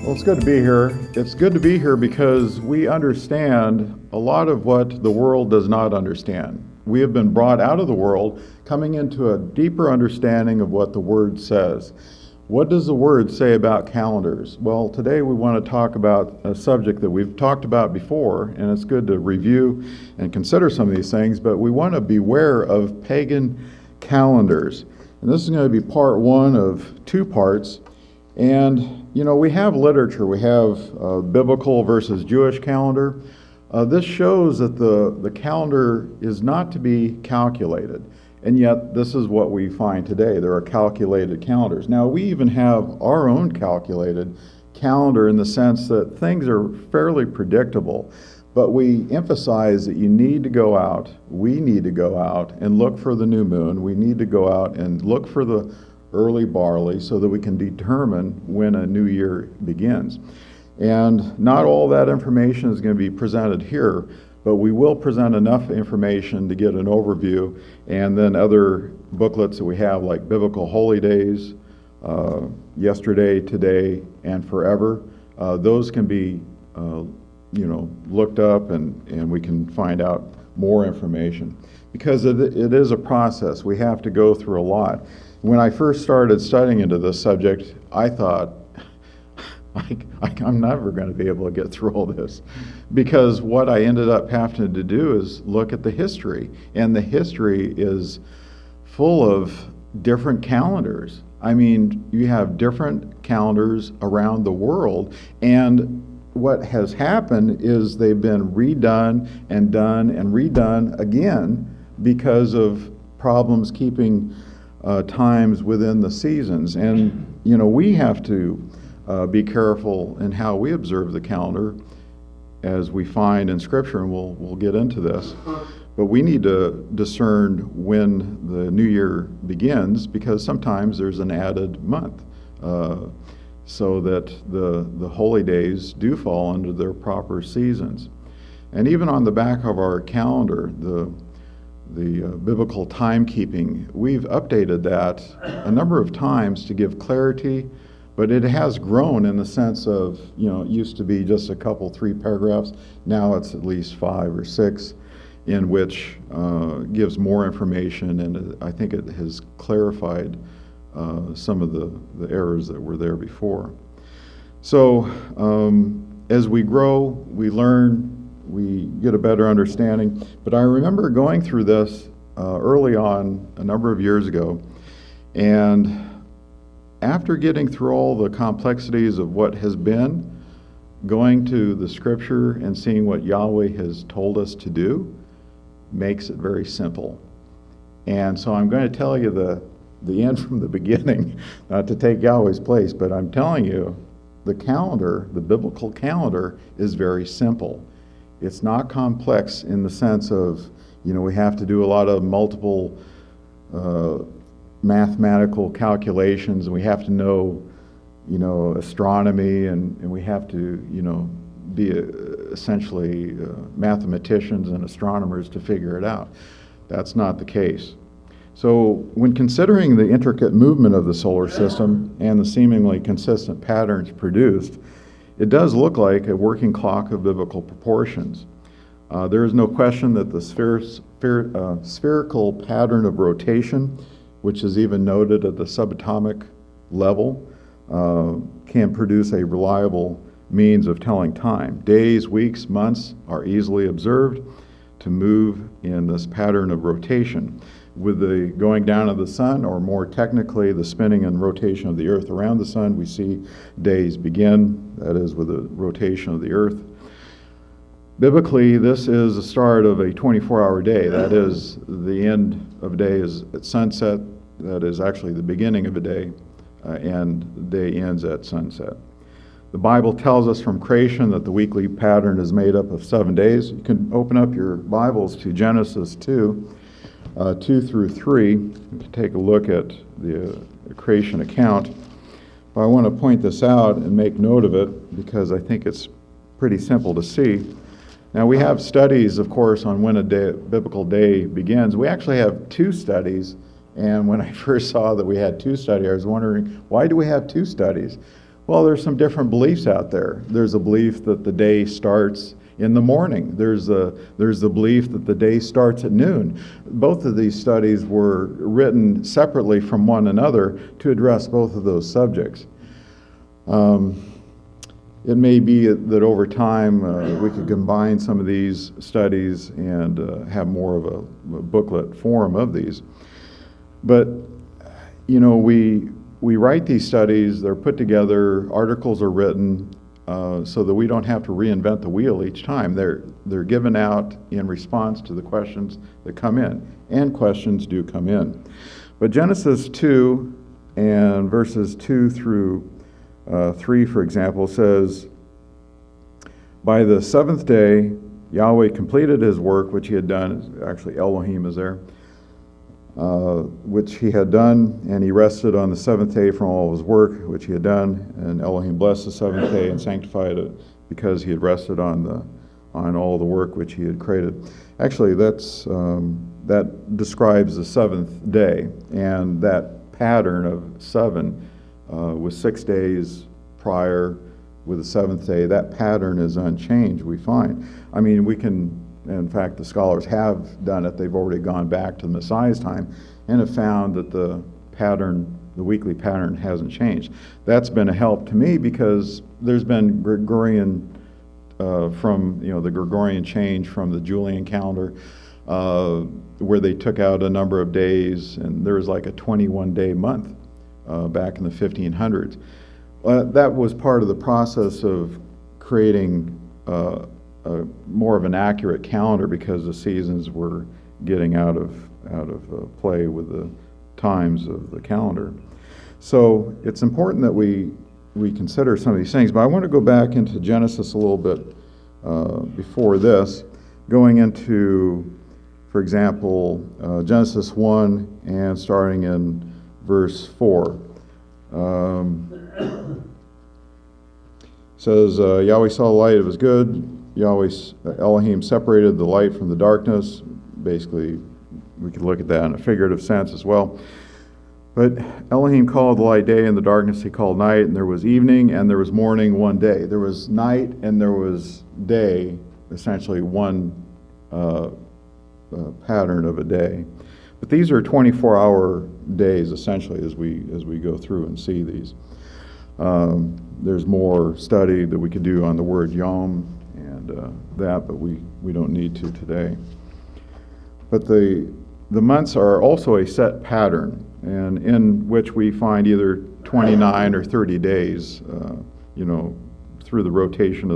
Well, it's good to be here. It's good to be here because we understand a lot of what the world does not understand. We have been brought out of the world, coming into a deeper understanding of what the Word says. What does the Word say about calendars? Well, today we want to talk about a subject that we've talked about before, and it's good to review and consider some of these things, but we want to beware of pagan calendars. And this is going to be part one of two parts. And we have literature. We have biblical versus Jewish calendar. This shows that the calendar is not to be calculated. And yet, this is what we find today. There are calculated calendars. Now, we even have our own calculated calendar in the sense that things are fairly predictable. But we emphasize that you need to go out, we need to go out and look for the new moon. We need to go out and look for the early barley so that we can determine when a new year begins. And not all that information is going to be presented here, but we will present enough information to get an overview, and then other booklets that we have like Biblical Holy Days, Yesterday, Today, and Forever. Those can be looked up and we can find out more information. Because it is a process. We have to go through a lot. When I first started studying into this subject, I thought, I'm never going to be able to get through all this. Because what I ended up having to do is look at the history. And the history is full of different calendars. I mean, you have different calendars around the world. And what has happened is they've been redone and done and redone again because of problems keeping times within the seasons. And, we have to be careful in how we observe the calendar, as we find in Scripture, and we'll get into this. But we need to discern when the new year begins, because sometimes there's an added month, so that the holy days do fall under their proper seasons. And even on the back of our calendar, the biblical timekeeping, we've updated that a number of times to give clarity, but it has grown in the sense of, it used to be just a couple, 3 paragraphs. Now it's at least 5 or 6, in which gives more information, and I think it has clarified some of the errors that were there before. So as we grow, we learn, we get a better understanding. But I remember going through this early on, a number of years ago, and after getting through all the complexities of what has been, going to the Scripture and seeing what Yahweh has told us to do makes it very simple. And so I'm going to tell you the end from the beginning, not to take Yahweh's place, but I'm telling you, the calendar, the biblical calendar, is very simple. It's not complex in the sense of, we have to do a lot of multiple mathematical calculations, and we have to know, astronomy, and we have to, be essentially mathematicians and astronomers to figure it out. That's not the case. So when considering the intricate movement of the solar system and the seemingly consistent patterns produced, it does look like a working clock of biblical proportions. There is no question that the spherical pattern of rotation, which is even noted at the subatomic level, can produce a reliable means of telling time. Days, weeks, months are easily observed to move in this pattern of rotation. With the going down of the sun, or more technically, the spinning and rotation of the earth around the sun, we see days begin, that is, with the rotation of the earth. Biblically, this is the start of a 24-hour day. That is, the end of day is at sunset. That is actually the beginning of a day, and the day ends at sunset. The Bible tells us from creation that the weekly pattern is made up of 7 days. You can open up your Bibles to Genesis 2. 2 through 3, to take a look at the creation account. But I want to point this out and make note of it because I think it's pretty simple to see. Now, we have studies, of course, on when a biblical day begins. We actually have 2 studies, and when I first saw that we had 2 studies, I was wondering, why do we have 2 studies? Well, there's some different beliefs out there. There's a belief that the day starts in the morning. There's the belief that the day starts at noon. Both of these studies were written separately from one another to address both of those subjects. It may be that over time we could combine some of these studies and have more of a booklet form of these. But, you know, we write these studies, they're put together, articles are written, so that we don't have to reinvent the wheel each time. They're given out in response to the questions that come in, and questions do come in. But Genesis 2 and verses 2 through 3, for example, says, "By the seventh day, Yahweh completed his work which he had done." Actually, Elohim is there. Which he had done, and he rested on the seventh day from all his work which he had done. And Elohim blessed the seventh day and sanctified it, because he had rested on all the work which he had created. Actually, that describes the seventh day, and that pattern of 7 with 6 days prior with the seventh day. That pattern is unchanged, we find. I mean, we can. In fact, the scholars have done it. They've already gone back to the Messiah's time and have found that the weekly pattern hasn't changed. That's been a help to me, because there's been Gregorian, the Gregorian change from the Julian calendar, where they took out a number of days, and there was like a 21-day month back in the 1500s. That was part of the process of creating more of an accurate calendar, because the seasons were getting out of play with the times of the calendar. So it's important that we consider some of these things. But I want to go back into Genesis a little bit before this, going into, for example, Genesis 1 and starting in verse 4. Says, Yahweh saw the light, it was good. Elohim separated the light from the darkness. Basically, we could look at that in a figurative sense as well. But Elohim called the light day, and the darkness he called night, and there was evening and there was morning one day. There was night and there was day, essentially one pattern of a day. But these are 24-hour days, essentially, as we go through and see these. There's more study that we could do on the word yom and but we don't need to today. But the months are also a set pattern, and in which we find either 29 or 30 days, through the rotation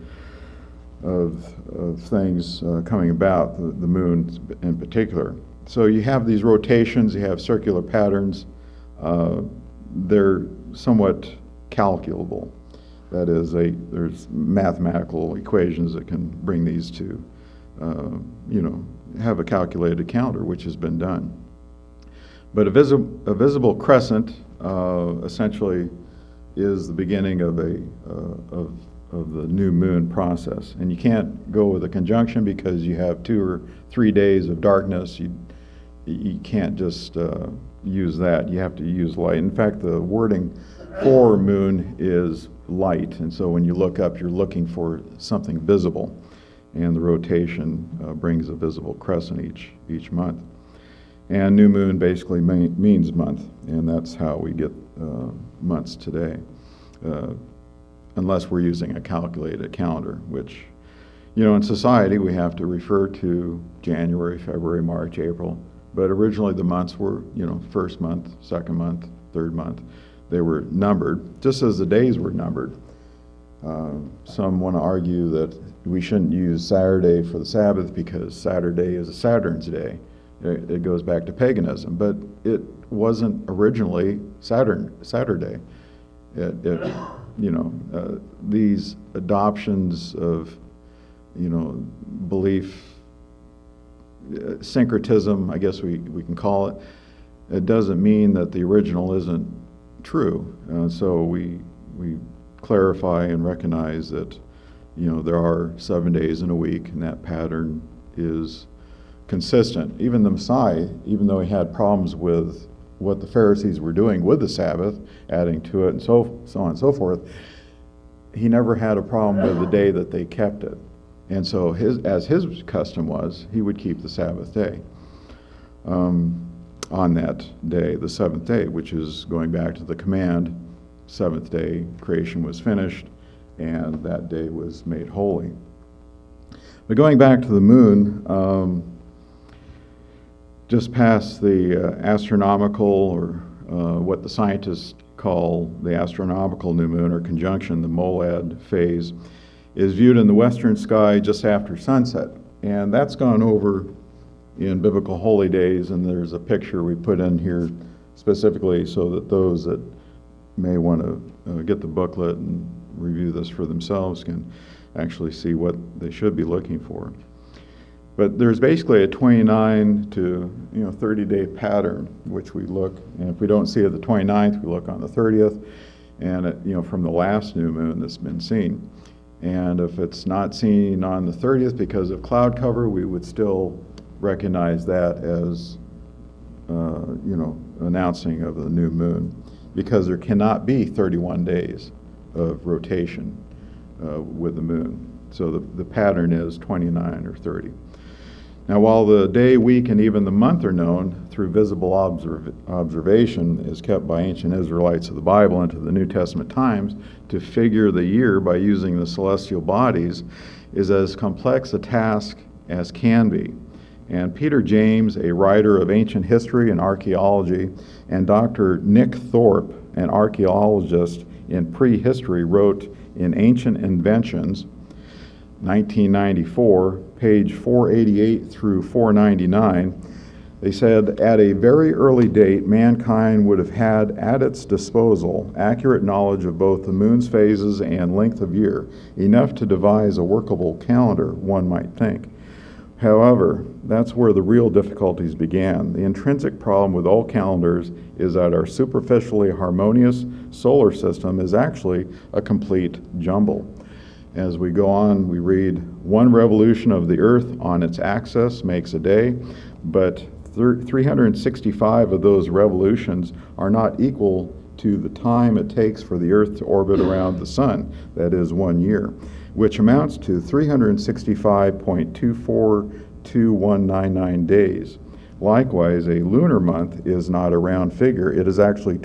of things coming about, the moon in particular. So you have these rotations, you have circular patterns. They're somewhat calculable. That is, there's mathematical equations that can bring these to, have a calculated calendar, which has been done. But a visible crescent essentially is the beginning of the new moon process. And you can't go with a conjunction, because you have 2 or 3 days of darkness. You can't just use that. You have to use light. In fact, the wording for moon is light, and so when you look up, you're looking for something visible, and the rotation brings a visible crescent each month. And new moon basically means month, and that's how we get months today, unless we're using a calculated calendar, which, in society we have to refer to January, February, March, April, but originally the months were, first month, second month, third month. They were numbered, just as the days were numbered. Some want to argue that we shouldn't use Saturday for the Sabbath, because Saturday is a Saturn's day. It goes back to paganism, but it wasn't originally Saturday. These adoptions of, belief, syncretism, I guess we can call it. It doesn't mean that the original isn't true. So we clarify and recognize that, there are 7 days in a week, and that pattern is consistent. Even the Messiah, even though he had problems with what the Pharisees were doing with the Sabbath, adding to it and so on and so forth, he never had a problem with the day that they kept it. And so as his custom was, he would keep the Sabbath day on that day, the seventh day, which is going back to the command, seventh day, creation was finished, and that day was made holy. But going back to the moon, just past the astronomical, or what the scientists call the astronomical new moon, or conjunction, the Mollad phase, is viewed in the western sky just after sunset. And that's gone over in biblical holy days, and there's a picture we put in here specifically so that those that may want to get the booklet and review this for themselves can actually see what they should be looking for. But there's basically a 29 to 30-day pattern, which we look, and if we don't see it the 29th, we look on the 30th, and from the last new moon that's been seen. And if it's not seen on the 30th because of cloud cover, we would still recognize that as announcing of the new moon, because there cannot be 31 days of rotation with the moon. So the pattern is 29 or 30. Now, while the day, week, and even the month are known through visible observation, is kept by ancient Israelites of the Bible into the New Testament times, to figure the year by using the celestial bodies is as complex a task as can be. And Peter James, a writer of ancient history and archaeology, and Dr. Nick Thorpe, an archaeologist in prehistory, wrote in Ancient Inventions, 1994, page 488 through 499, they said, at a very early date, mankind would have had at its disposal accurate knowledge of both the moon's phases and length of year, enough to devise a workable calendar, one might think. However, that's where the real difficulties began. The intrinsic problem with all calendars is that our superficially harmonious solar system is actually a complete jumble. As we go on, we read, one revolution of the Earth on its axis makes a day, but 365 of those revolutions are not equal to the time it takes for the Earth to orbit around the Sun, that is 1 year, which amounts to 365.242199 days. Likewise, a lunar month is not a round figure. It is actually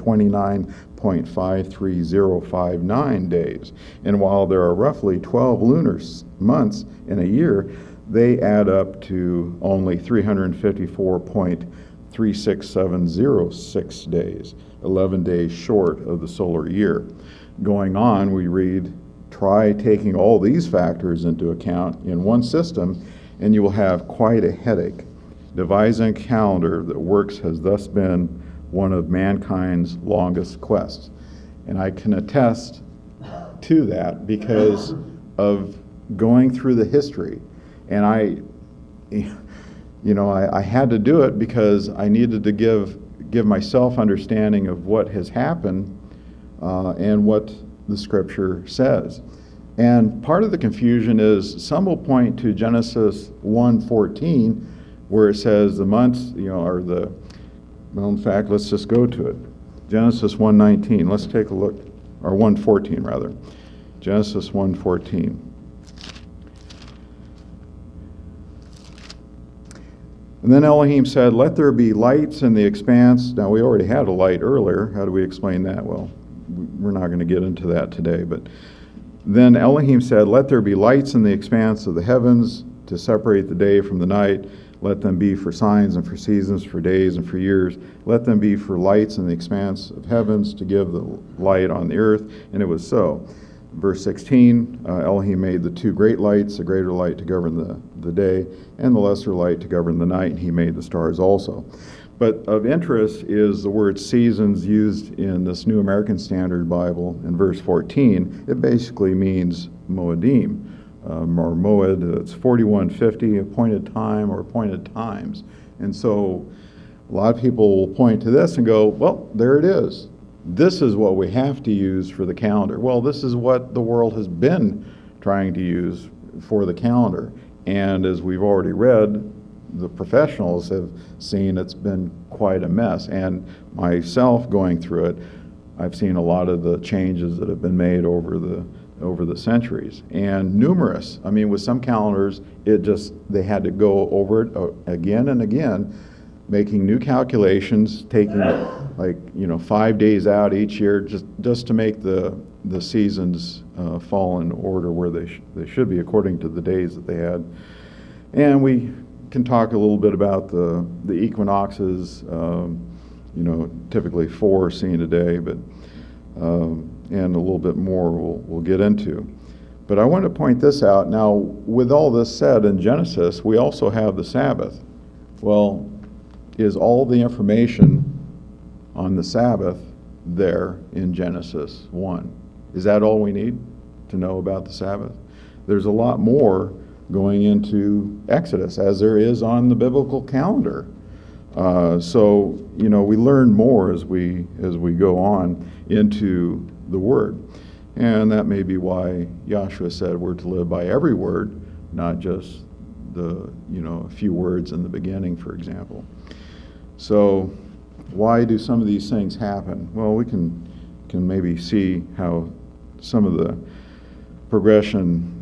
29.53059 days. And while there are roughly 12 lunar months in a year, they add up to only 354.36706 days, 11 days short of the solar year. Going on, we read, try taking all these factors into account in one system, and you will have quite a headache. Devising a calendar that works has thus been one of mankind's longest quests. And I can attest to that because of going through the history. And I had to do it because I needed to give myself understanding of what has happened and what the scripture says. And part of the confusion is some will point to Genesis 1:14, where it says the months, well, in fact, let's just go to it. Genesis 1:19, let's take a look, or 1:14 rather. Genesis 1:14. And then Elohim said, let there be lights in the expanse. Now, we already had a light earlier. How do we explain that? Well, we're not going to get into that today. But then Elohim said, let there be lights in the expanse of the heavens to separate the day from the night. Let them be for signs and for seasons, for days and for years. Let them be for lights in the expanse of heavens to give the light on the earth. And it was so. Verse 16, Elohim made the two great lights, the greater light to govern the day, and the lesser light to govern the night, and he made the stars also. But of interest is the word seasons used in this New American Standard Bible in verse 14. It basically means moedim, or moed. It's 4150, appointed time or appointed times. And so a lot of people will point to this and go, well, there it is. This is what we have to use for the calendar. Well, this is what the world has been trying to use for the calendar. And as we've already read, the professionals have seen it's been quite a mess. And myself going through it, I've seen a lot of the changes that have been made over the centuries, and numerous. I mean, with some calendars, they had to go over it again and again, making new calculations, taking 5 days out each year just to make the seasons fall in order where they should be according to the days that they had. And we can talk a little bit about the equinoxes, typically 4 seen a day, but and a little bit more we'll get into. But I want to point this out. Now, with all this said, in Genesis, we also have the Sabbath. Well, is all the information on the Sabbath there in Genesis 1? Is that all we need to know about the Sabbath? There's a lot more going into Exodus, as there is on the biblical calendar. So we learn more as we go on into the Word. And that may be why Yahshua said we're to live by every word, not just a few words in the beginning, for example. So why do some of these things happen? Well, we can maybe see how some of the progression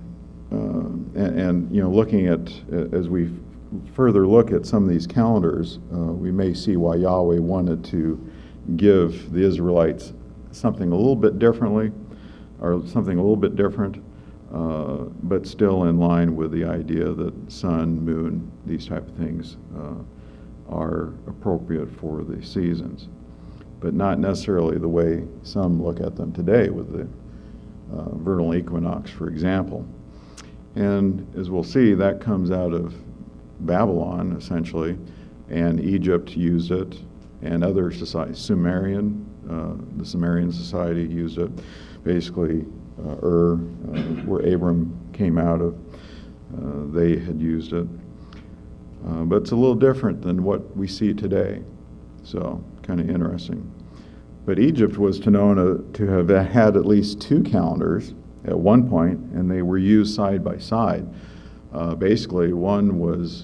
and looking at, as we further look at some of these calendars, we may see why Yahweh wanted to give the Israelites something a little bit differently, or something a little bit different, but still in line with the idea that sun, moon, these type of things are appropriate for the seasons, but not necessarily the way some look at them today with the vernal equinox, for example. And as we'll see, that comes out of Babylon, essentially, and Egypt used it, and other societies, the Sumerian society used it. Basically, where Abram came out of, they had used it. But it's a little different than what we see today, so kind of interesting. But Egypt was known to have had at least 2 calendars at one point, and they were used side by side. Basically, one was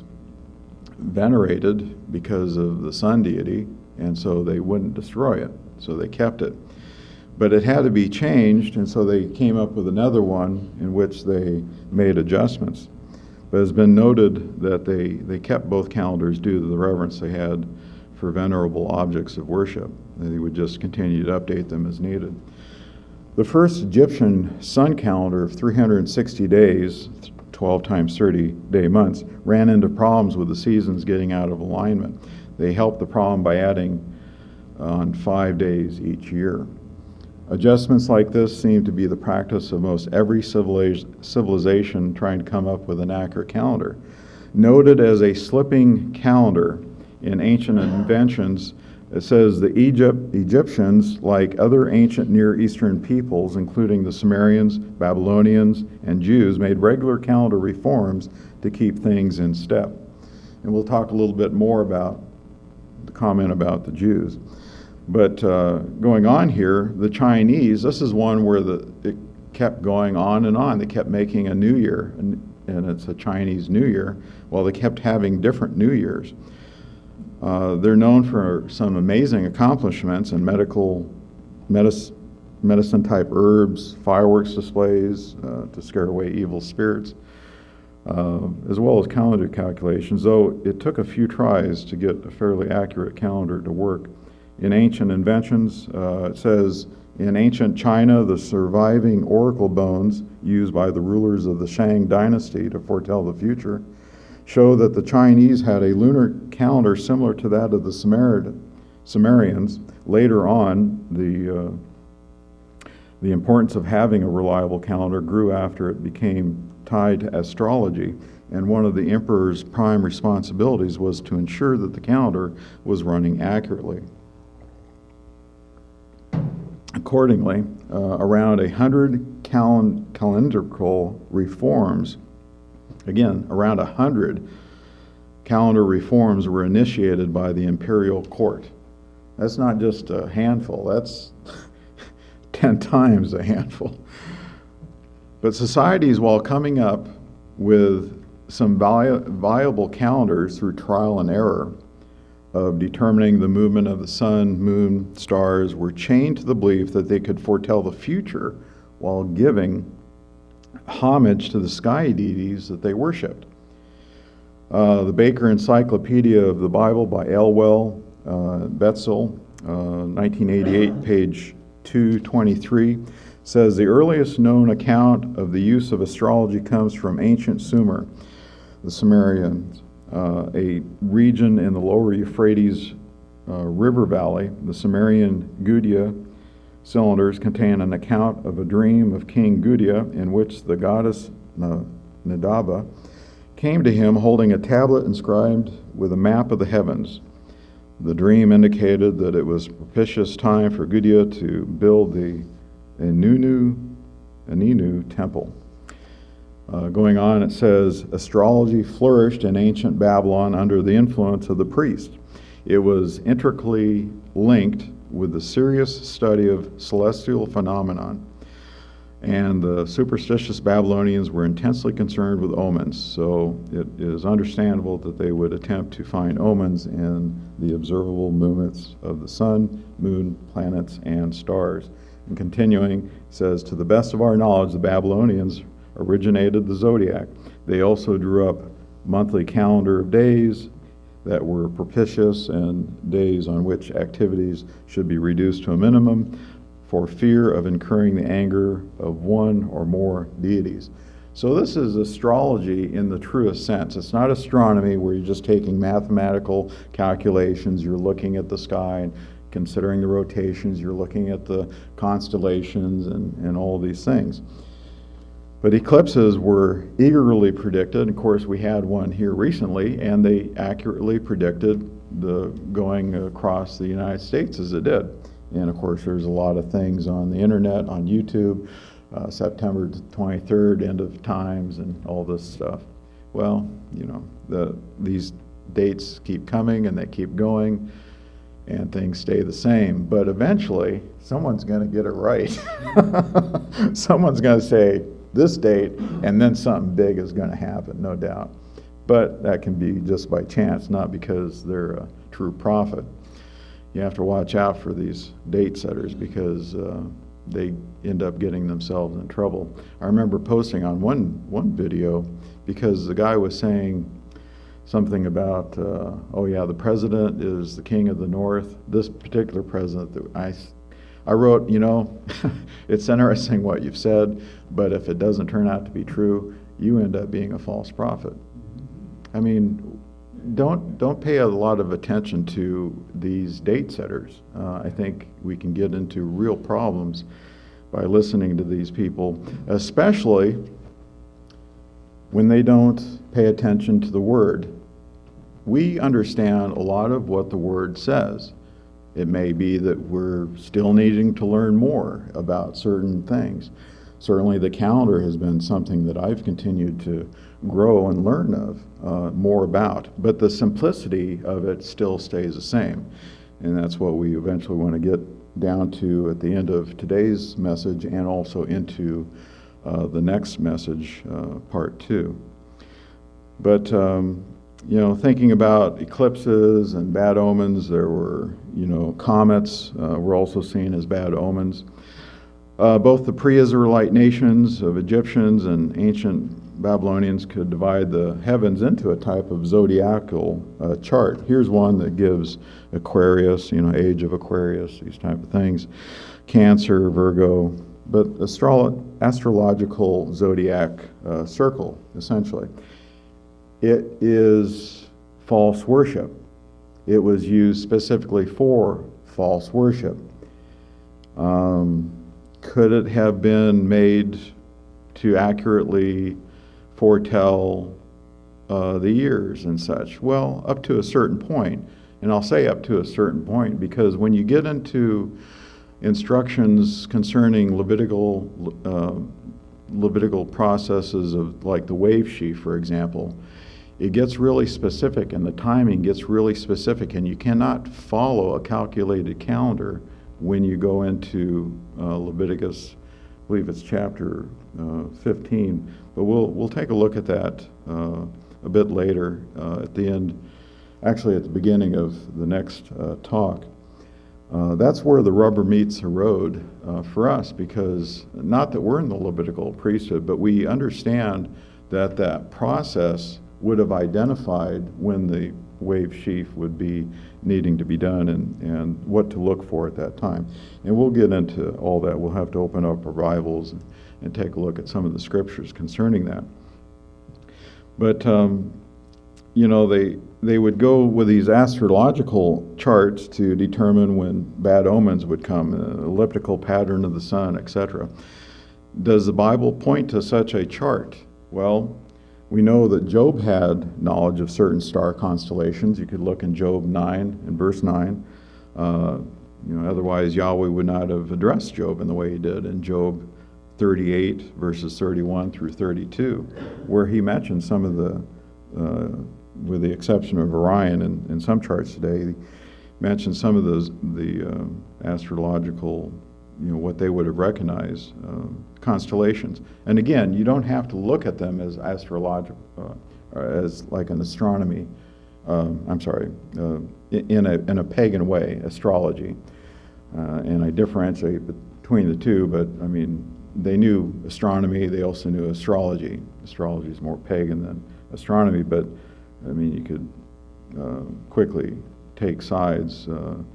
venerated because of the sun deity, and so they wouldn't destroy it, so they kept it. But it had to be changed, and so they came up with another one in which they made adjustments. But it's been noted that they kept both calendars due to the reverence they had for venerable objects of worship. They would just continue to update them as needed. The first Egyptian sun calendar of 360 days, 12 times 30-day months, ran into problems with the seasons getting out of alignment. They helped the problem by adding on 5 days each year. Adjustments like this seem to be the practice of most every civilization trying to come up with an accurate calendar. Noted as a slipping calendar in ancient inventions, it says the Egyptians, like other ancient Near Eastern peoples, including the Sumerians, Babylonians, and Jews, made regular calendar reforms to keep things in step. And we'll talk a little bit more about the comment about the Jews. But going on here, the Chinese, this is one where it kept going on and on. They kept making a new year, and it's a Chinese New Year. Well, they kept having different New Years. They're known for some amazing accomplishments in medicine-type herbs, fireworks displays to scare away evil spirits, as well as calendar calculations, though it took a few tries to get a fairly accurate calendar to work. In ancient inventions, it says, in ancient China, the surviving oracle bones used by the rulers of the Shang dynasty to foretell the future show that the Chinese had a lunar calendar similar to that of the Sumerians. Later on, the importance of having a reliable calendar grew after it became tied to astrology, and one of the emperor's prime responsibilities was to ensure that the calendar was running accurately. Accordingly, around 100 calendrical reforms, again, around 100 calendar reforms were initiated by the imperial court. That's not just a handful, that's 10 times a handful. But societies, while coming up with some viable calendars through trial and error of determining the movement of the sun, moon, stars were chained to the belief that they could foretell the future while giving homage to the sky deities that they worshipped. The Baker Encyclopedia of the Bible by Elwell Betzel, 1988, page 223, says the earliest known account of the use of astrology comes from ancient Sumer, the Sumerians, a region in the lower Euphrates river valley. The Sumerian Gudea cylinders contain an account of a dream of King Gudea in which the goddess Nadaba came to him holding a tablet inscribed with a map of the heavens. The dream indicated that it was propitious time for Gudea to build the Aninu temple. Going on, it says, astrology flourished in ancient Babylon under the influence of the priest. It was intricately linked with the serious study of celestial phenomenon. And the superstitious Babylonians were intensely concerned with omens, so it is understandable that they would attempt to find omens in the observable movements of the sun, moon, planets, and stars. And continuing, it says, to the best of our knowledge, the Babylonians originated the zodiac. They also drew up monthly calendar of days that were propitious and days on which activities should be reduced to a minimum for fear of incurring the anger of one or more deities. So this is astrology in the truest sense. It's not astronomy where you're just taking mathematical calculations, you're looking at the sky and considering the rotations, you're looking at the constellations and all these things. But eclipses were eagerly predicted. Of course, we had one here recently, and they accurately predicted the going across the United States as it did. And of course, there's a lot of things on the internet, on YouTube, September 23rd, end of times, and all this stuff. Well, you know, these dates keep coming and they keep going, and things stay the same. But eventually, someone's going to get it right. Someone's going to say this date, and then something big is going to happen, no doubt. But that can be just by chance, not because they're a true prophet. You have to watch out for these date setters because they end up getting themselves in trouble. I remember posting on one video because the guy was saying something about, oh yeah, the president is the king of the north. This particular president, I wrote, you know, it's interesting what you've said, but if it doesn't turn out to be true, you end up being a false prophet. I mean, don't pay a lot of attention to these date setters. I think we can get into real problems by listening to these people, especially when they don't pay attention to the Word. We understand a lot of what the Word says. It may be that we're still needing to learn more about certain things. Certainly the calendar has been something that I've continued to grow and learn of more about, but the simplicity of it still stays the same. And that's what we eventually want to get down to at the end of today's message and also into the next message, part 2. But you know, thinking about eclipses and bad omens, there were, you know, comets were also seen as bad omens. Both the pre-Israelite nations of Egyptians and ancient Babylonians could divide the heavens into a type of zodiacal chart. Here's one that gives Aquarius, you know, age of Aquarius, these type of things, Cancer, Virgo, but astrological zodiac circle, essentially. It is false worship. It was used specifically for false worship. Could it have been made to accurately foretell the years and such? Well, up to a certain point. And I'll say up to a certain point because when you get into instructions concerning Levitical processes of like the wave sheaf, for example, it gets really specific and the timing gets really specific, and you cannot follow a calculated calendar when you go into Leviticus believe it's chapter 15, but we'll take a look at that a bit later at the end, actually at the beginning of the next talk. That's where the rubber meets the road for us, because not that we're in the Levitical priesthood, but we understand that that process would have identified when the wave sheaf would be needing to be done and what to look for at that time. And we'll get into all that. We'll have to open up our Bibles and take a look at some of the scriptures concerning that. But, they would go with these astrological charts to determine when bad omens would come, an elliptical pattern of the sun, etc. Does the Bible point to such a chart? Well, we know that Job had knowledge of certain star constellations. You could look in Job 9 and verse 9. Otherwise Yahweh would not have addressed Job in the way he did in Job 38 verses 31 through 32, where he mentioned some of the, with the exception of Orion and some charts today, he mentioned some of the astrological, what they would have recognized, constellations. And again, you don't have to look at them as astrological, as like an astronomy, in a pagan way, astrology. And I differentiate between the two, but I mean, they knew astronomy, they also knew astrology. Astrology is more pagan than astronomy, but I mean, you could quickly take sides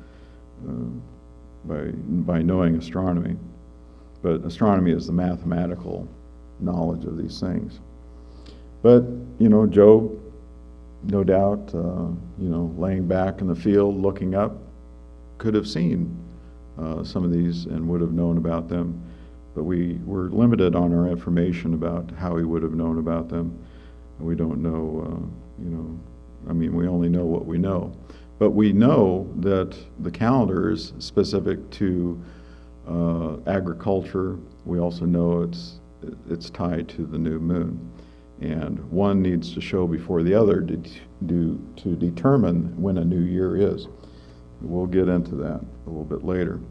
by knowing astronomy. But astronomy is the mathematical knowledge of these things. But, Job, no doubt, laying back in the field, looking up, could have seen some of these and would have known about them. But we were limited on our information about how he would have known about them. We don't know, we only know what we know. But we know that the calendar is specific to agriculture. We also know it's tied to the new moon. And one needs to show before the other to determine when a new year is. We'll get into that a little bit later.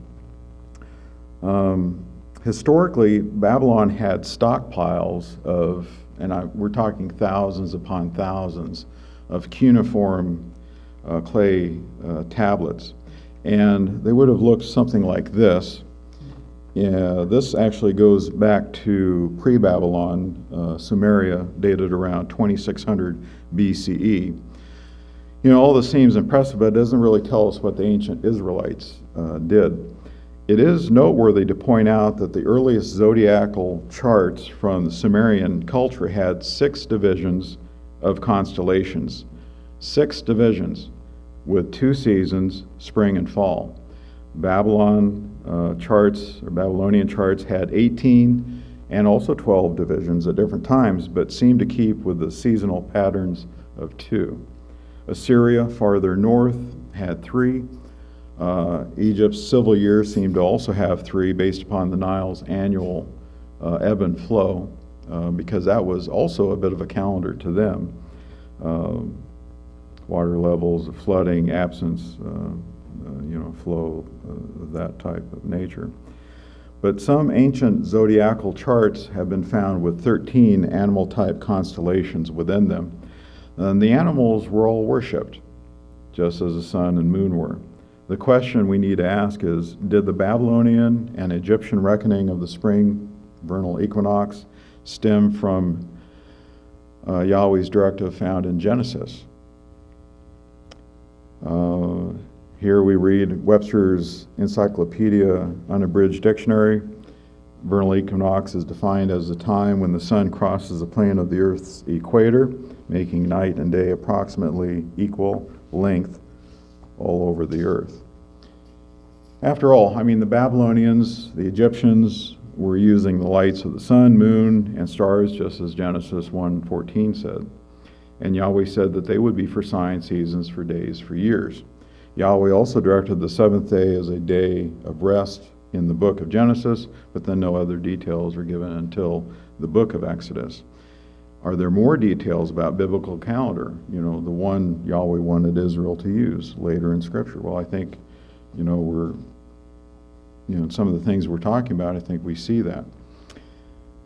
Historically, Babylon had stockpiles of, we're talking thousands upon thousands of cuneiform clay tablets. And they would have looked something like this. This actually goes back to pre-Babylon, Sumeria, dated around 2600 BCE. All this seems impressive, but it doesn't really tell us what the ancient Israelites did. It is noteworthy to point out that the earliest zodiacal charts from the Sumerian culture had 6 divisions of constellations. 6 divisions with 2 seasons, spring and fall. Babylonian charts had 18 and also 12 divisions at different times, but seemed to keep with the seasonal patterns of 2. Assyria, farther north, had 3. Egypt's civil year seemed to also have 3 based upon the Nile's annual ebb and flow, because that was also a bit of a calendar to them. Water levels, flooding, absence, flow, that type of nature. But some ancient zodiacal charts have been found with 13 animal-type constellations within them. And the animals were all worshipped, just as the sun and moon were. The question we need to ask is, did the Babylonian and Egyptian reckoning of the spring vernal equinox stem from Yahweh's directive found in Genesis? Here we read Webster's Encyclopedia Unabridged Dictionary. Vernal equinox is defined as the time when the sun crosses the plane of the Earth's equator, making night and day approximately equal length all over the Earth. After all, the Babylonians, the Egyptians, were using the lights of the sun, moon, and stars, just as Genesis 1:14 said. And Yahweh said that they would be for signs, seasons, for days, for years. Yahweh also directed the 7th day as a day of rest in the book of Genesis, but then no other details are given until the book of Exodus. Are there more details about biblical calendar? The one Yahweh wanted Israel to use later in Scripture. Well, I think, some of the things we're talking about, I think we see that.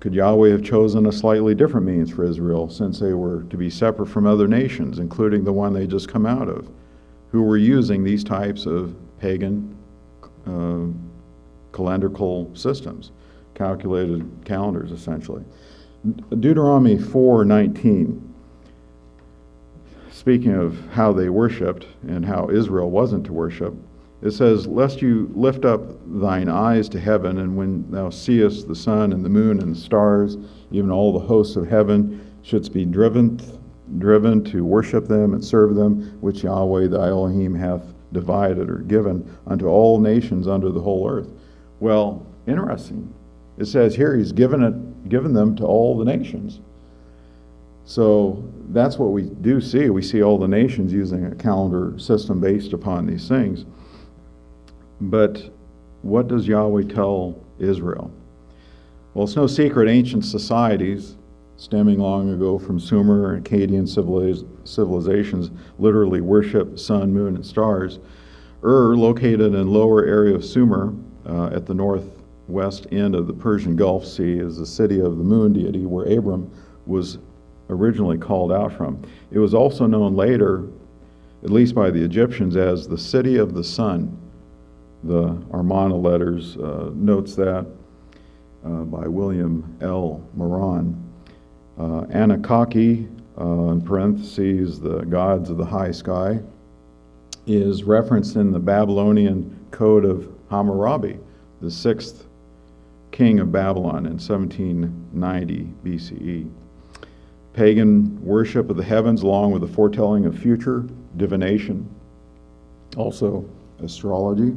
Could Yahweh have chosen a slightly different means for Israel, since they were to be separate from other nations, including the one they just come out of, who were using these types of pagan calendrical systems, calculated calendars essentially? Deuteronomy 4:19, speaking of how they worshipped and how Israel wasn't to worship, it says, "Lest you lift up thine eyes to heaven, and when thou seest the sun and the moon and the stars, even all the hosts of heaven, shouldst be driven to worship them and serve them, which Yahweh thy Elohim hath divided or given unto all nations under the whole earth." Well, interesting. It says here he's given them to all the nations. So that's what we do see. We see all the nations using a calendar system based upon these things. But what does Yahweh tell Israel? Well, it's no secret ancient societies stemming long ago from Sumer and Akkadian civilizations literally worship sun, moon, and stars. Located in lower area of Sumer at the northwest end of the Persian Gulf Sea, is the city of the moon deity where Abram was originally called out from. It was also known later, at least by the Egyptians, as the city of the sun. The Armana letters notes that by William L. Moran. Anunnaki, in parentheses, the gods of the high sky, is referenced in the Babylonian Code of Hammurabi, the sixth king of Babylon in 1790 BCE. Pagan worship of the heavens, along with the foretelling of future, divination, also astrology.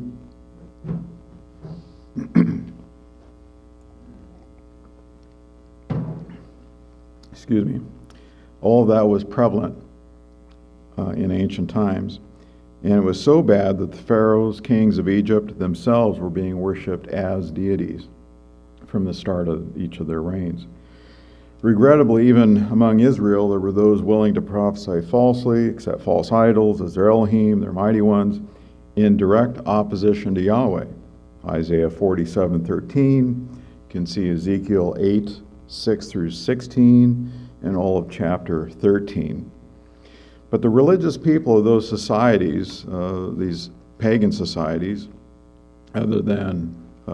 Excuse me. All of that was prevalent in ancient times. And it was so bad that the pharaohs, kings of Egypt themselves were being worshipped as deities from the start of each of their reigns. Regrettably, even among Israel, there were those willing to prophesy falsely, accept false idols as their Elohim, their mighty ones, in direct opposition to Yahweh. Isaiah 47:13, you can see Ezekiel 8:6 through 16, and all of chapter 13. But the religious people of those societies, these pagan societies, other than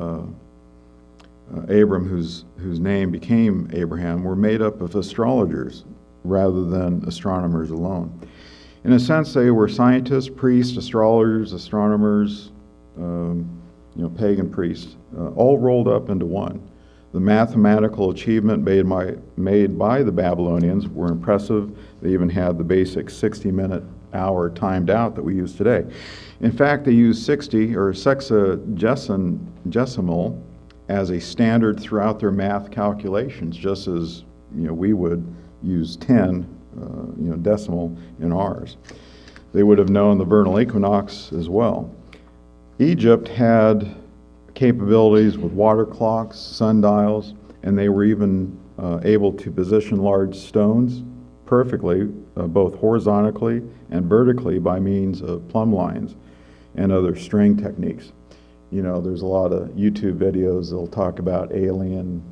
Abram, whose name became Abraham, were made up of astrologers rather than astronomers alone. In a sense, they were scientists, priests, astrologers, astronomers, pagan priests, all rolled up into one. The mathematical achievement made by the Babylonians were impressive. They even had the basic 60-minute hour timed out that we use today. In fact, they used 60 or sexagesimal as a standard throughout their math calculations, just as we would use 10 decimal in ours. They would have known the vernal equinox as well. Egypt had capabilities with water clocks, sundials, and they were even able to position large stones perfectly, both horizontally and vertically, by means of plumb lines and other string techniques. There's a lot of YouTube videos that'll talk about aliens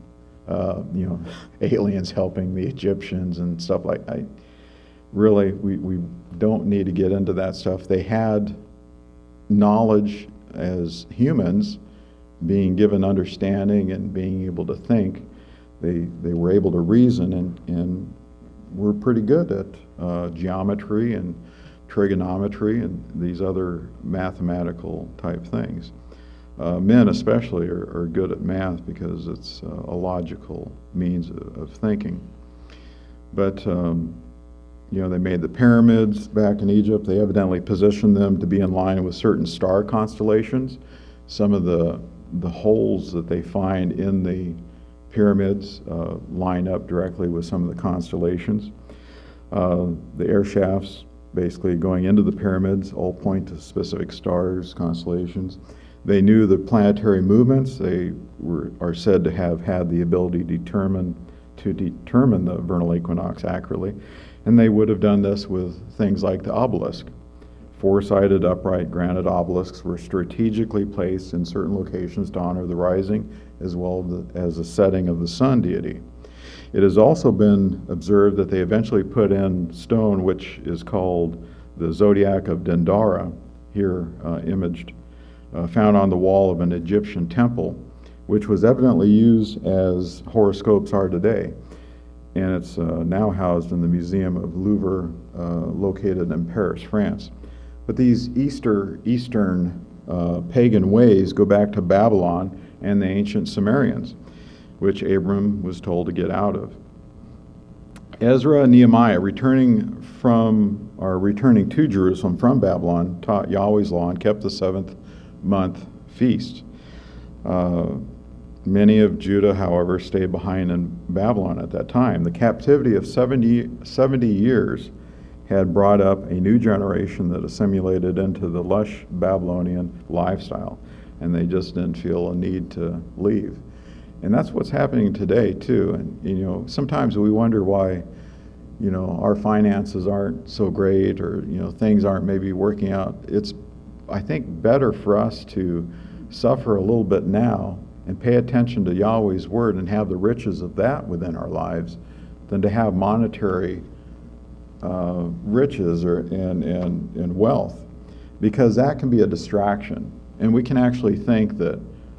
helping the Egyptians and stuff like that. Really, we don't need to get into that stuff. They had knowledge as humans, being given understanding and being able to think. They were able to reason and were pretty good at geometry and trigonometry and these other mathematical type things. Men especially are good at math because it's a logical means of thinking. But they made the pyramids back in Egypt. They evidently positioned them to be in line with certain star constellations. Some of the holes that they find in the pyramids line up directly with some of the constellations. The air shafts basically going into the pyramids all point to specific stars, constellations. They knew the planetary movements. They are said to have had the ability to determine the vernal equinox accurately. And they would have done this with things like the obelisk, Four-sided upright granite obelisks were strategically placed in certain locations to honor the rising as well as the setting of the sun deity. It has also been observed that they eventually put in stone, which is called the Zodiac of Dendera, here imaged, found on the wall of an Egyptian temple, which was evidently used as horoscopes are today. And it's now housed in the Museum of Louvre, located in Paris, France. But these Eastern pagan ways go back to Babylon and the ancient Sumerians, which Abram was told to get out of. Ezra and Nehemiah, returning to Jerusalem from Babylon, taught Yahweh's law and kept the seventh month feast. Many of Judah, however, stayed behind in Babylon at that time. The captivity of 70 years had brought up a new generation that assimilated into the lush Babylonian lifestyle, and they just didn't feel a need to leave. And that's what's happening today, too. And, sometimes we wonder why, our finances aren't so great, or, things aren't maybe working out. It's, I think, better for us to suffer a little bit now and pay attention to Yahweh's word and have the riches of that within our lives than to have monetary riches and wealth, because that can be a distraction. And we can actually think that,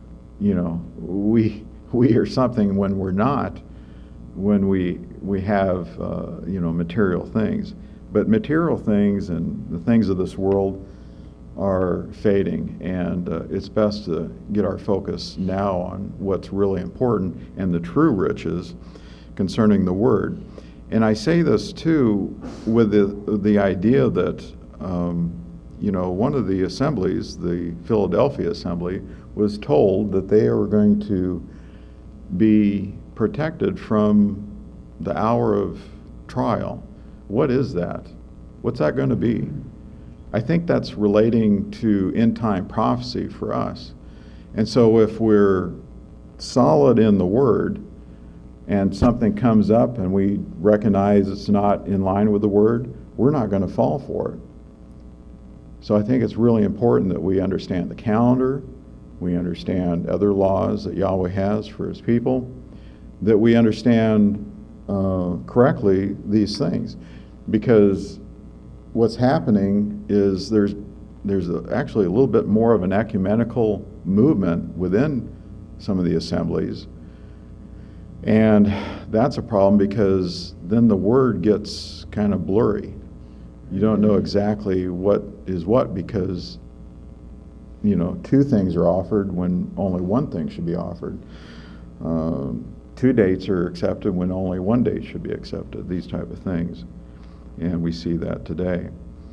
we are something when we're not, when we have material things. But material things and the things of this world are fading, and it's best to get our focus now on what's really important and the true riches concerning the Word. And I say this too with the idea that one of the assemblies, the Philadelphia Assembly, was told that they were going to be protected from the hour of trial. What is that? What's that going to be? I think that's relating to end-time prophecy for us. And so if we're solid in the Word and something comes up and we recognize it's not in line with the Word, we're not going to fall for it. So I think it's really important that we understand the calendar, we understand other laws that Yahweh has for His people, that we understand correctly these things. Because what's happening is there's actually a little bit more of an ecumenical movement within some of the assemblies. And that's a problem, because then the word gets kind of blurry. You don't know exactly what is what, because two things are offered when only one thing should be offered. Two dates are accepted when only one date should be accepted, these type of things. And we see that today.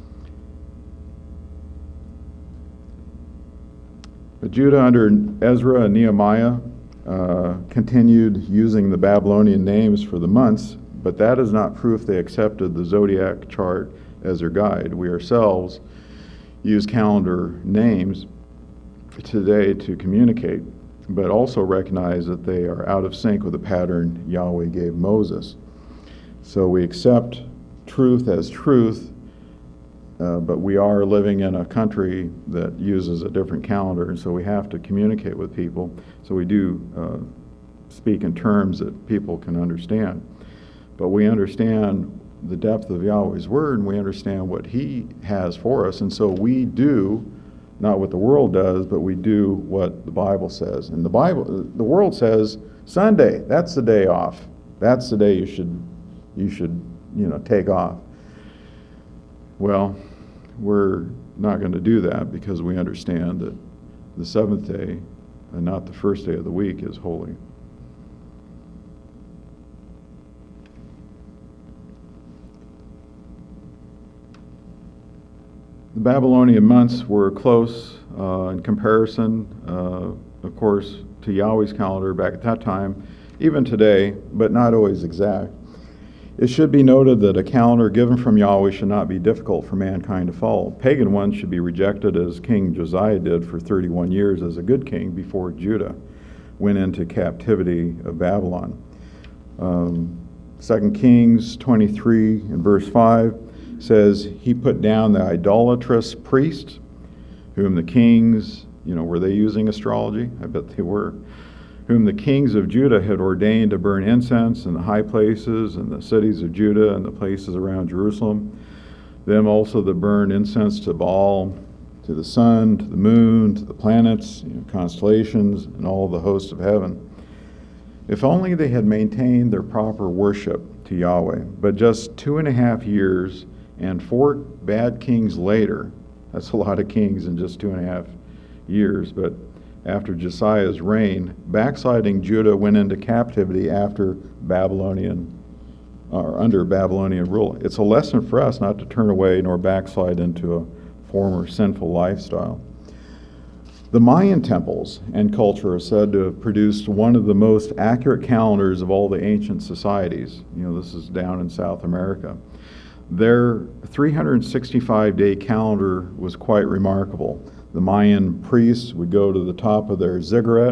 But Judah under Ezra and Nehemiah continued using the Babylonian names for the months, but that is not proof they accepted the zodiac chart as their guide. We ourselves use calendar names today to communicate, but also recognize that they are out of sync with the pattern Yahweh gave Moses. So we accept truth as truth, but we are living in a country that uses a different calendar, and so we have to communicate with people. So we do speak in terms that people can understand. But we understand the depth of Yahweh's word, and we understand what He has for us, and so we do not what the world does, but we do what the Bible says. And the world says Sunday, that's the day off. That's the day you should take off. Well, we're not going to do that, because we understand that the seventh day, and not the first day of the week, is holy. The Babylonian months were close in comparison, of course, to Yahweh's calendar back at that time, even today, but not always exact. It should be noted that a calendar given from Yahweh should not be difficult for mankind to follow. Pagan ones should be rejected, as King Josiah did for 31 years as a good king before Judah went into captivity of Babylon. 2 Kings 23 and verse 5, says he put down the idolatrous priest, whom the kings, were they using astrology? I bet they were. Whom the kings of Judah had ordained to burn incense in the high places and the cities of Judah and the places around Jerusalem. Them also that burn incense to Baal, to the sun, to the moon, to the planets, constellations, and all the hosts of heaven. If only they had maintained their proper worship to Yahweh. But just 2.5 years and 4 bad kings later, that's a lot of kings in just 2.5 years, but after Josiah's reign, backsliding Judah went into captivity under Babylonian rule. It's a lesson for us not to turn away nor backslide into a former sinful lifestyle. The Mayan temples and culture are said to have produced one of the most accurate calendars of all the ancient societies. This is down in South America. Their 365-day calendar was quite remarkable. The Mayan priests would go to the top of their ziggurat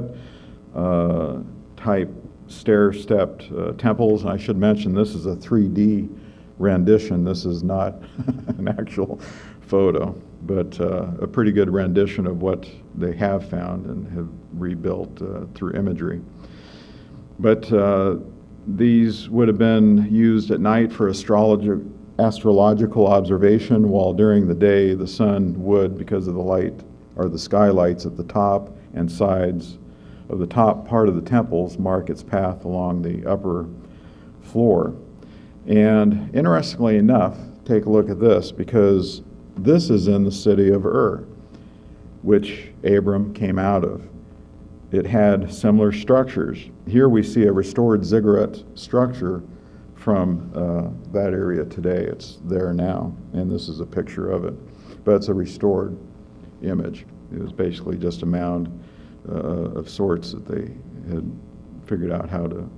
type stair-stepped temples. And I should mention this is a 3D rendition. This is not an actual photo, but a pretty good rendition of what they have found and have rebuilt through imagery. But these would have been used at night for astrological observation, while during the day the sun would, because of the light or the skylights at the top and sides of the top part of the temples, mark its path along the upper floor. And interestingly enough, take a look at this, because this is in the city of Ur, which Abram came out of. It had similar structures. Here we see a restored ziggurat structure from that area today. It's there now, and this is a picture of it. But it's a restored image. It was basically just a mound of sorts that they had figured out how to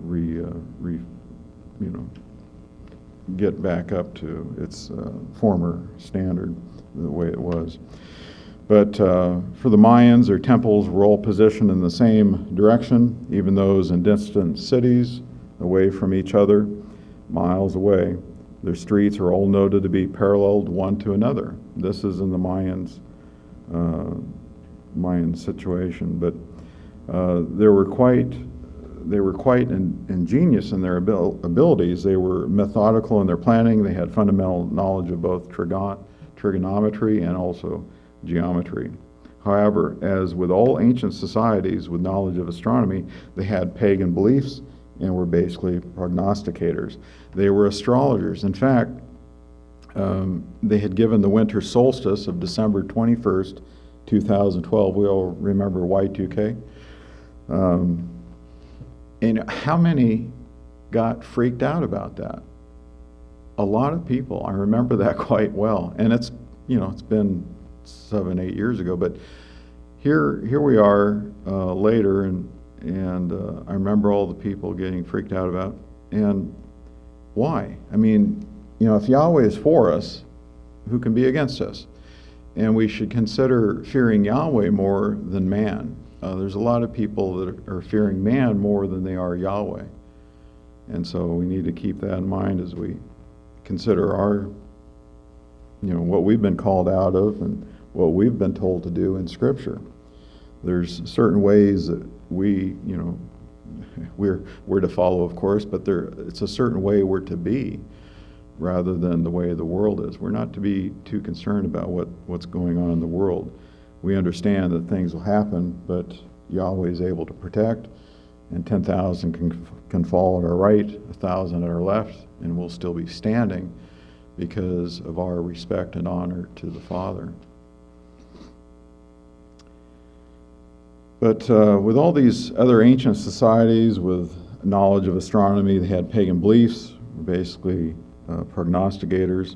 get back up to its former standard, the way it was. But for the Mayans, their temples were all positioned in the same direction, even those in distant cities, away from each other, miles away. Their streets are all noted to be paralleled one to another. This is in the Mayan situation, but they were quite ingenious in their abilities. They were methodical in their planning. They had fundamental knowledge of both trigonometry and also geometry. However, as with all ancient societies with knowledge of astronomy, they had pagan beliefs and were basically prognosticators. They were astrologers. In fact, they had given the winter solstice of December 21st, 2012. We all remember Y2K. And how many got freaked out about that? A lot of people. I remember that quite well. And it's been 7-8 years ago, but here we are later, and I remember all the people getting freaked out about. And why? I mean, if Yahweh is for us, who can be against us? And we should consider fearing Yahweh more than man. There's a lot of people that are fearing man more than they are Yahweh. And so we need to keep that in mind as we consider our, what we've been called out of and what we've been told to do in Scripture. There's certain ways that we're to follow, of course, but it's a certain way we're to be rather than the way the world is. We're not to be too concerned about what's going on in the world. We understand that things will happen, but Yahweh is able to protect, and 10,000 can fall at our right, 1,000 at our left, and we'll still be standing because of our respect and honor to the Father. But with all these other ancient societies with knowledge of astronomy, they had pagan beliefs, basically prognosticators.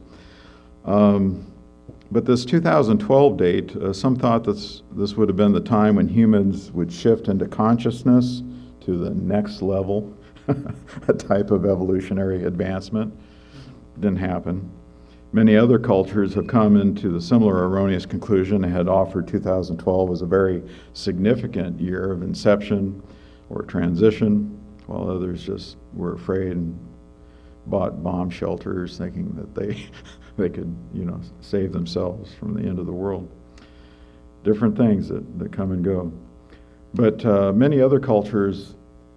But this 2012 date, some thought this would have been the time when humans would shift into consciousness to the next level, a type of evolutionary advancement. Didn't happen. Many other cultures have come into the similar erroneous conclusion and had offered 2012 as a very significant year of inception or transition, while others just were afraid and bought bomb shelters thinking that they could, save themselves from the end of the world. Different things that come and go. But many other cultures,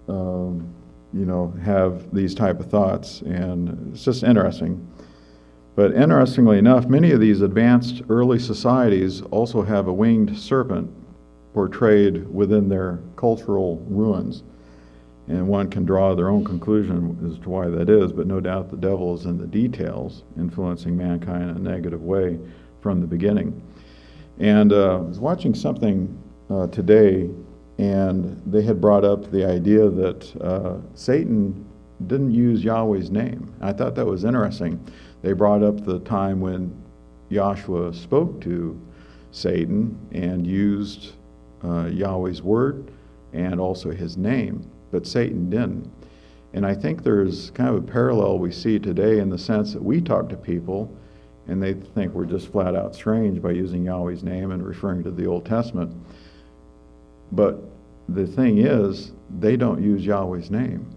have these type of thoughts, and it's just interesting. But interestingly enough, many of these advanced early societies also have a winged serpent portrayed within their cultural ruins. And one can draw their own conclusion as to why that is, but no doubt the devil is in the details, influencing mankind in a negative way from the beginning. And I was watching something today, and they had brought up the idea that Satan didn't use Yahweh's name. I thought that was interesting. They brought up the time when Joshua spoke to Satan and used Yahweh's word and also his name, but Satan didn't. And I think there's kind of a parallel we see today in the sense that we talk to people and they think we're just flat out strange by using Yahweh's name and referring to the Old Testament. But the thing is, they don't use Yahweh's name.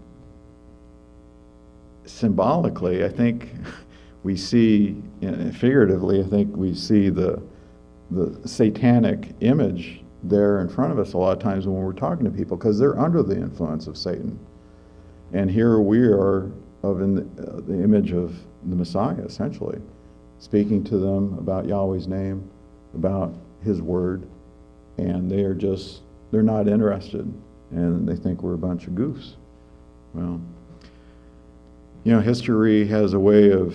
Symbolically, I think we see, figuratively, I think we see the satanic image there in front of us a lot of times when we're talking to people, because they're under the influence of Satan. And here we are in the image of the Messiah, essentially, speaking to them about Yahweh's name, about his word, and they're not interested, and they think we're a bunch of goofs. Well, history has a way of,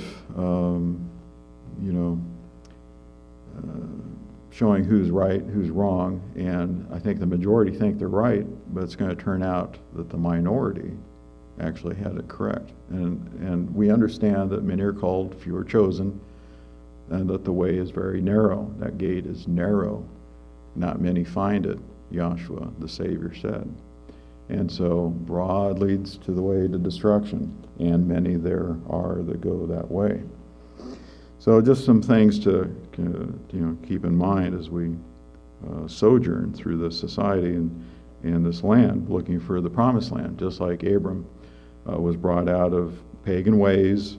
showing who's right, who's wrong, and I think the majority think they're right, but it's going to turn out that the minority actually had it correct. And we understand that many are called, few are chosen, and that the way is very narrow. That gate is narrow. Not many find it, Joshua, the Savior, said. And so broad leads to the way to destruction, and many there are that go that way. So just some things to keep in mind as we sojourn through this society and this land, looking for the promised land, just like Abram was brought out of pagan ways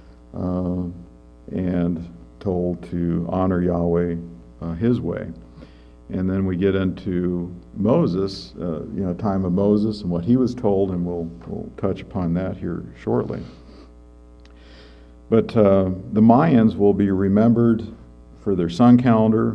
and told to honor Yahweh his way. And then we get into Moses, time of Moses and what he was told, and we'll touch upon that here shortly. But the Mayans will be remembered for their sun calendar,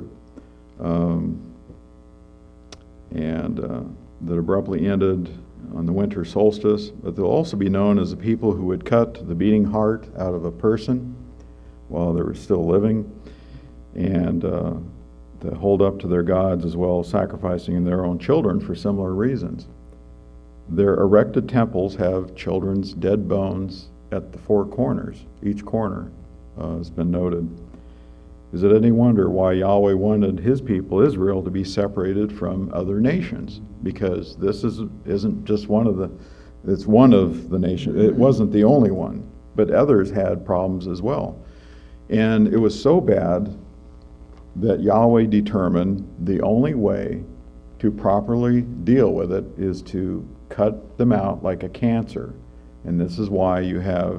that abruptly ended on the winter solstice. But they'll also be known as the people who would cut the beating heart out of a person while they were still living, and to hold up to their gods as well, sacrificing their own children for similar reasons. Their erected temples have children's dead bones at the four corners. Each corner has been noted. Is it any wonder why Yahweh wanted his people, Israel, to be separated from other nations? Because this isn't just it's one of the nations. It wasn't the only one, but others had problems as well. And it was so bad that Yahweh determined the only way to properly deal with it is to cut them out like a cancer. And this is why you have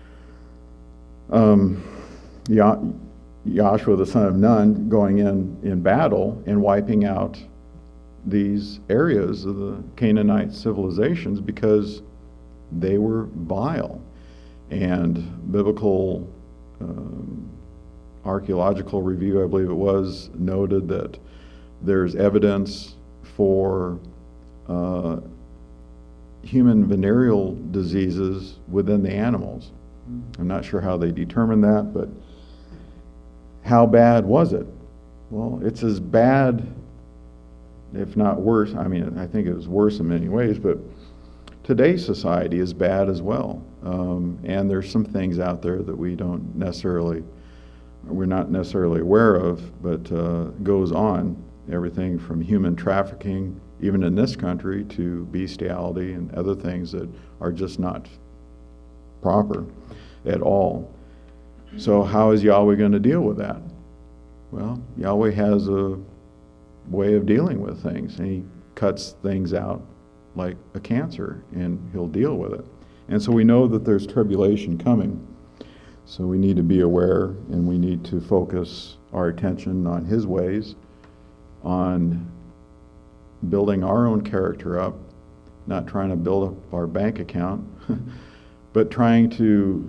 Joshua the son of Nun going in battle and wiping out these areas of the Canaanite civilizations because they were vile. And biblical archaeological review, I believe it was, noted that there's evidence for human venereal diseases within the animals. I'm not sure how they determined that, but how bad was it? Well, it's as bad, if not worse. I mean, I think it was worse in many ways, but today's society is bad as well. And there's some things out there that we're not necessarily aware of, but goes on. Everything from human trafficking, even in this country, to bestiality and other things that are just not proper at all. So how is Yahweh going to deal with that? Well, Yahweh has a way of dealing with things, and he cuts things out like a cancer, and he'll deal with it. And so we know that there's tribulation coming. So we need to be aware, and we need to focus our attention on his ways, on building our own character up, not trying to build up our bank account, but trying to,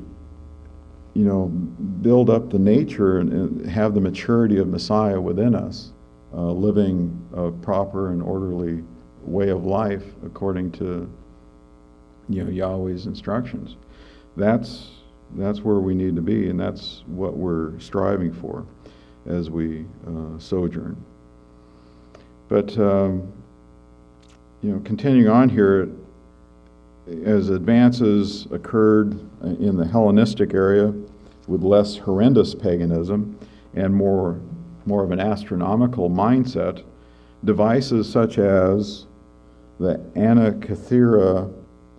build up the nature and have the maturity of Messiah within us, living a proper and orderly way of life according to, Yahweh's instructions. That's where we need to be, and that's what we're striving for as we sojourn. But continuing on here, as advances occurred in the Hellenistic area with less horrendous paganism and more of an astronomical mindset, devices such as the Antikythera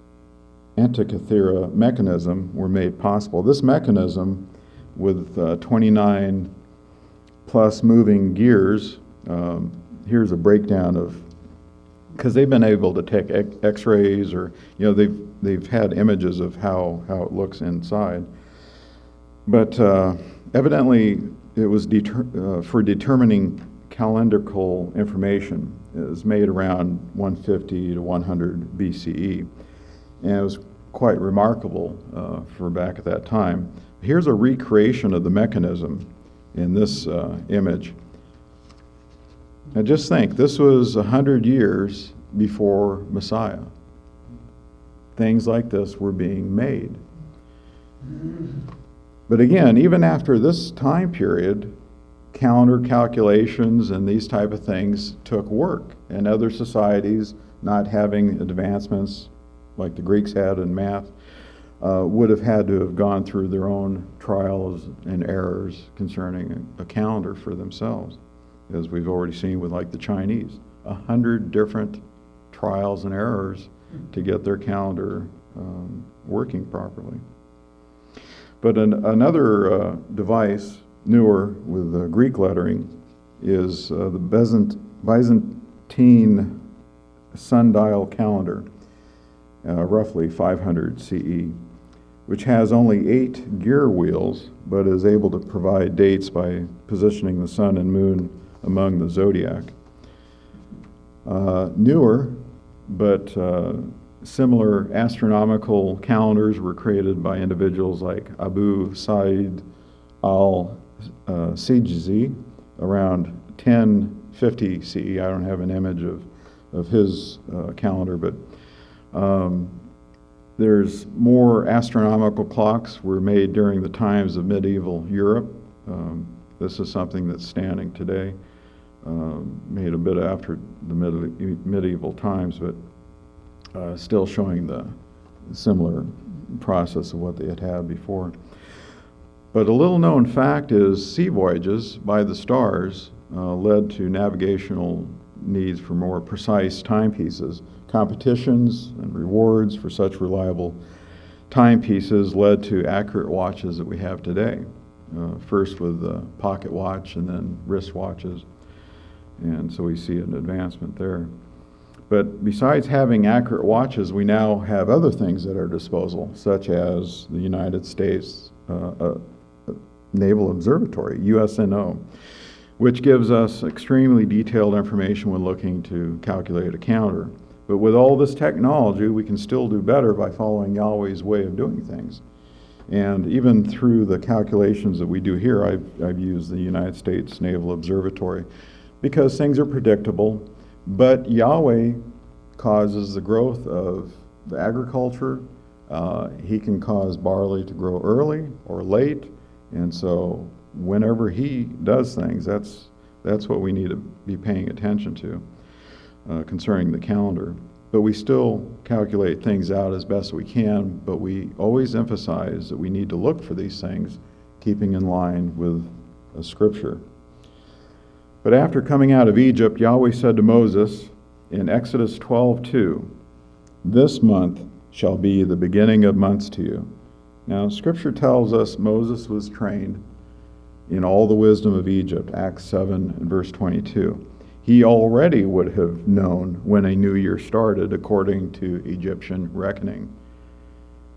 mechanism were made possible. This mechanism, with 29 plus moving gears, here's a breakdown of, because they've been able to take X-rays, or they've had images of how it looks inside. But evidently, it was for determining calendrical information. It was made around 150 to 100 BCE, and it was quite remarkable for back at that time. Here's a recreation of the mechanism in this image. Now just think, this was 100 years before Messiah. Things like this were being made. But again, even after this time period, calendar calculations and these type of things took work. And other societies, not having advancements like the Greeks had in math, would have had to have gone through their own trials and errors concerning a calendar for themselves, as we've already seen with like the Chinese. 100 different trials and errors to get their calendar working properly. But another device, newer with Greek lettering, is the Byzantine sundial calendar, roughly 500 CE, which has only 8 gear wheels, but is able to provide dates by positioning the sun and moon among the zodiac. Newer, but similar astronomical calendars were created by individuals like Abu Sa'id al-Sijizi around 1050 CE. I don't have an image of his calendar, but there's more astronomical clocks were made during the times of medieval Europe. This is something that's standing today, made a bit after the medieval times, but still showing the similar process of what they had before. But a little known fact is sea voyages by the stars led to navigational needs for more precise timepieces. Competitions and rewards for such reliable timepieces led to accurate watches that we have today. First with the pocket watch and then wrist watches. And so we see an advancement there. But besides having accurate watches, we now have other things at our disposal, such as the United States Naval Observatory, USNO, which gives us extremely detailed information when looking to calculate a calendar. But with all this technology, we can still do better by following Yahweh's way of doing things. And even through the calculations that we do here, I've used the United States Naval Observatory, because things are predictable, but Yahweh causes the growth of the agriculture. He can cause barley to grow early or late, and so whenever he does things, that's what we need to be paying attention to concerning the calendar. But we still calculate things out as best we can, but we always emphasize that we need to look for these things, keeping in line with Scripture. But after coming out of Egypt, Yahweh said to Moses in Exodus 12:2, "This month shall be the beginning of months to you." Now, Scripture tells us Moses was trained in all the wisdom of Egypt, Acts 7 and verse 22. He already would have known when a new year started according to Egyptian reckoning.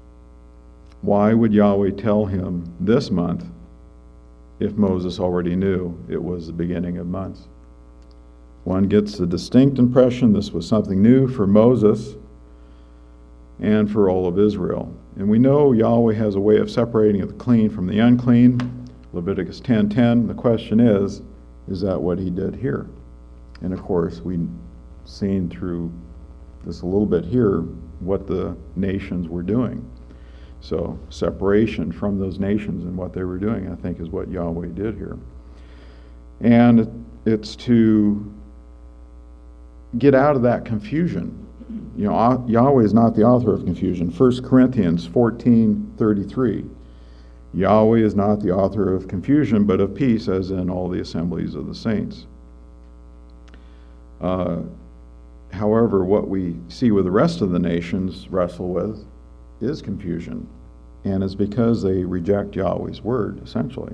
Why would Yahweh tell him this month if Moses already knew it was the beginning of months? One gets the distinct impression this was something new for Moses and for all of Israel. And we know Yahweh has a way of separating the clean from the unclean. Leviticus 10:10. The question is that what he did here? And of course, we've seen through this a little bit here what the nations were doing. So separation from those nations and what they were doing, I think, is what Yahweh did here. And it's to get out of that confusion. You know, Yahweh is not the author of confusion. 1 Corinthians 14:33. Yahweh is not the author of confusion, but of peace, as in all the assemblies of the saints. However, what we see with the rest of the nations wrestle with is confusion, and it's because they reject Yahweh's word, essentially.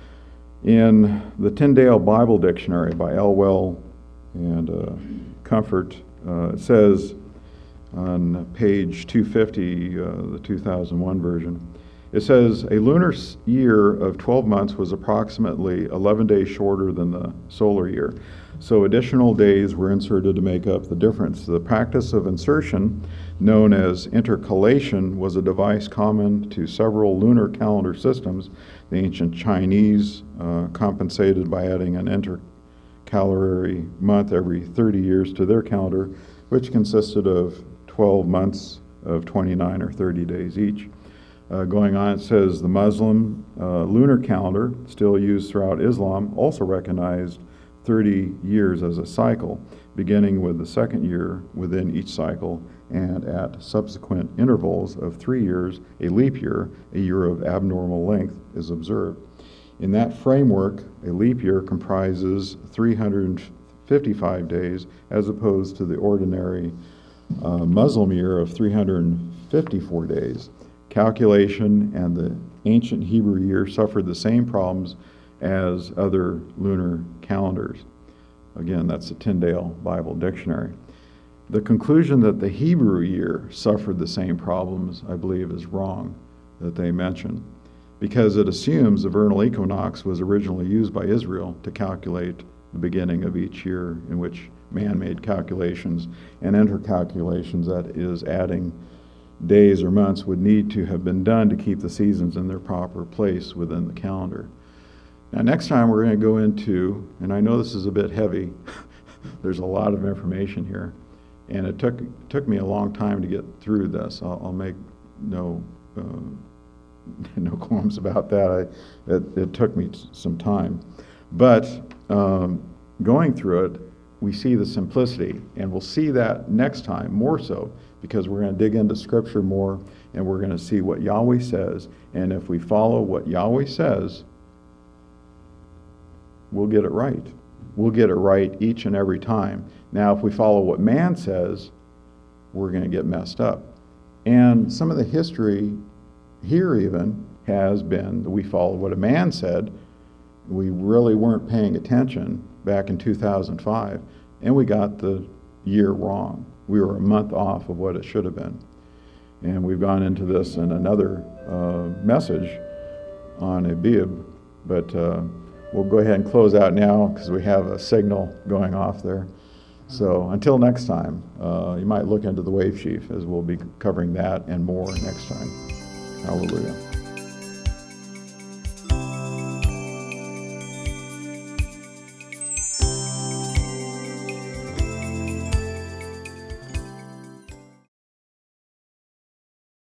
In the Tyndale Bible Dictionary by Elwell and Comfort, it says on page 250, the 2001 version, it says, a lunar year of 12 months was approximately 11 days shorter than the solar year. So additional days were inserted to make up the difference. The practice of insertion, known as intercalation, was a device common to several lunar calendar systems. The ancient Chinese compensated by adding an intercalary month every 30 years to their calendar, which consisted of 12 months of 29 or 30 days each. Going on, it says the Muslim lunar calendar, still used throughout Islam, also recognized 30 years as a cycle, beginning with the second year within each cycle, and at subsequent intervals of 3 years, a leap year, a year of abnormal length, is observed. In that framework, a leap year comprises 355 days as opposed to the ordinary Muslim year of 354 days. Calculation and the ancient Hebrew year suffered the same problems as other lunar calendars. Again, that's the Tyndale Bible Dictionary. The conclusion that the Hebrew year suffered the same problems, I believe, is wrong that they mention, because it assumes the vernal equinox was originally used by Israel to calculate the beginning of each year, in which man made calculations and intercalculations, that is, adding days or months, would need to have been done to keep the seasons in their proper place within the calendar. Now, next time we're going to go into, and I know this is a bit heavy, there's a lot of information here, and it took me a long time to get through this. I'll make no qualms about that. It took me some time. But going through it, we see the simplicity, and we'll see that next time more so, because we're going to dig into Scripture more, and we're going to see what Yahweh says, and if we follow what Yahweh says, we'll get it right. We'll get it right each and every time. Now, if we follow what man says, we're going to get messed up. And some of the history here even has been that we followed what a man said. We really weren't paying attention back in 2005, and we got the year wrong. We were a month off of what it should have been. And we've gone into this in another message on Abib, but we'll go ahead and close out now because we have a signal going off there. So until next time, you might look into the wave sheaf, as we'll be covering that and more next time. Hallelujah.